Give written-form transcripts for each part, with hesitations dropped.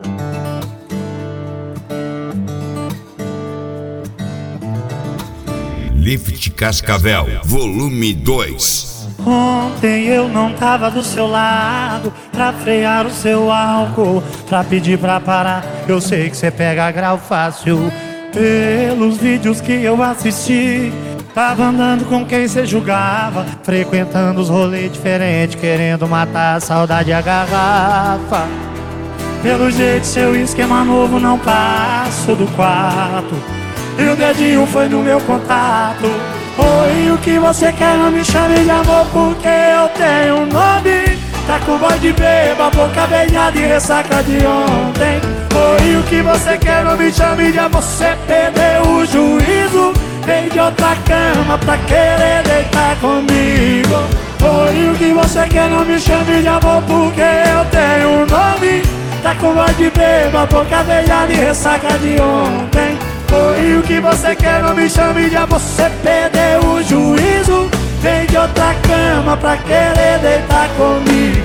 Lift Cascavel, volume 2. Ontem eu não tava do seu lado pra frear o seu álcool, pra pedir pra parar. Eu sei que cê pega grau fácil. Pelos vídeos que eu assisti, tava andando com quem cê julgava, frequentando os rolês diferentes, querendo matar a saudade e a garrafa. Pelo jeito seu esquema novo não passo do quarto, e o dedinho foi no meu contato. Oi, o que você quer? Não me chame de amor porque eu tenho um nome. Tá com voz de beba, boca beijada e ressaca de ontem. Oi, o que você quer? Não me chame de amor, você perdeu o juízo. Vem de outra cama pra querer deitar comigo. Oi, o que você quer? Não me chame de amor porque eu tenho um nome. Tá com voz de beba, boca beijada e ressaca de ontem. Oi, o que você quer? Não me chame de amor, você perdeu o juízo. Vem de outra cama pra querer deitar comigo.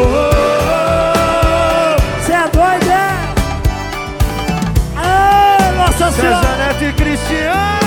Cê é doido, é? Ah, Nossa Senhora! César Neto e Cristiano.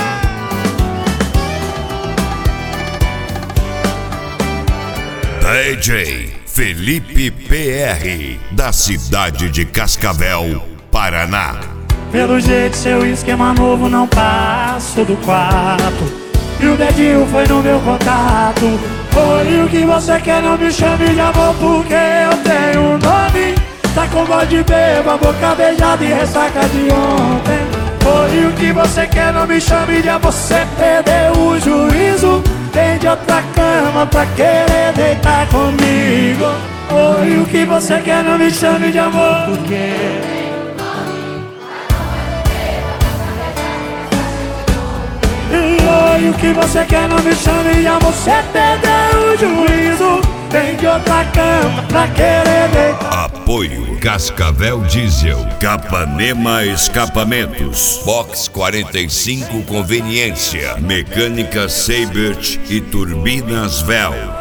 DJ Felipe PR, da cidade de Cascavel, Paraná. Pelo jeito seu esquema novo não passo do quarto, e o dedinho foi no meu contato. Oi, o que você quer? Não me chame de amor porque eu tenho um nome. Tá com voz de beba, boca beijada e ressaca de ontem. Oi, o que você quer? Não me chame de amor, você perdeu o juízo. Vem de outra cama pra querer deitar comigo. Oi, o que você quer? Não me chame de amor porque... Oi, o que você quer? Não me chame de amor, você perdeu o juízo. Vem de outra cama pra querer deitar. Apoio Cascavel Diesel, Capanema Escapamentos, Box 45 Conveniência, Mecânica Seibert e Turbinas Vel.